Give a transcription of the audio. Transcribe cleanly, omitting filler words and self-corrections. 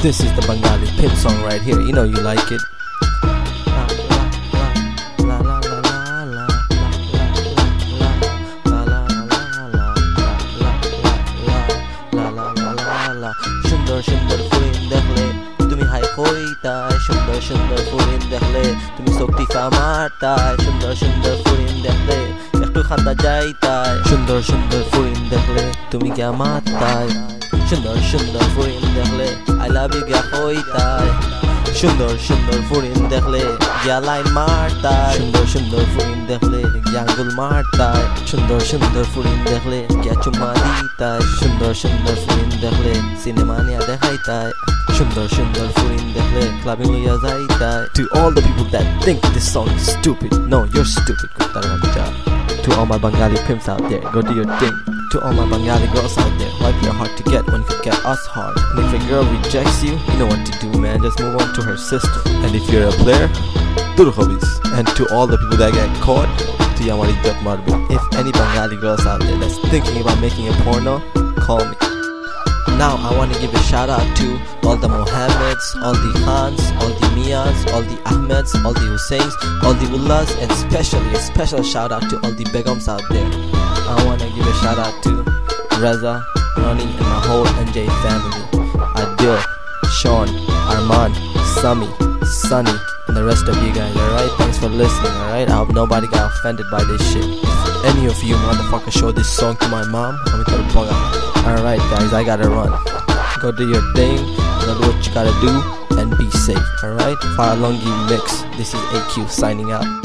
This is the Bengali pimp song right here. You know you like it. সুন্দর সুন্দর ফুরিন দেখলে তুমি high হইতাই, সুন্দর সুন্দর ফুরিন দেখলে তুমি শক্তি মারতাই, সুন্দর সুন্দর ফুরিন দেখলে একটু খান্দা যাইতাই, সুন্দর সুন্দর ফুরিন দেখলে তুমি গিয়া মারতাই, সুন্দর সুন্দর ফুরিন দেখলে আই লাভ ইউ গিয়া হইতাই, সুন্দর সুন্দর ফুরিন দেখলে গিয়া লাইন মারতাই, সুন্দর সুন্দর ফুরিন দেখলে গিয়া আঙ্গুল মারতাই, সুন্দর সুন্দর ফুরিন দেখলে গিয়া চুম্মা দিতাই, সুন্দর সুন্দর ফুরিন দেখলে সিনেমা নিয়া দেখাইতাই, সুন্দর সুন্দর ফুরিন দেখলে ক্লাবিং লইয়া যাইতাই. To all the people that think this song is stupid, no, you're stupid. To all my Bengali pimps out there, go do your thing. To all my Bengali girls out there, wipe your heart to get when you get us hard. And if a girl rejects you, you know what to do, man. Just move on to her sister. And if you're a player, dur hobbies. And to all the people that get caught, to Yamari Jat Marbi. If any Bengali girls out there that's thinking about making a porno, call me. Now I want to give a shout out to all the Mohammeds, all the Khans, all the Mias, all the Ahmeds, all the Husseins, all the Mullahs, and especially a special shout out to all the Begums out there. I want to give a shout out to Reza, Ronnie, and my whole NJ family. Adil, Sean, Arman, Sami, Sunny, and the rest of you guys, alright? Thanks for listening, alright? I hope nobody got offended by this shit. If any of you motherfuckers show this song to my mom, I'm gonna tell the bug out. Alright guys, I gotta run. Go do your thing, go do what you gotta do, and be safe, alright? Faralongi Mix, this is AQ signing out.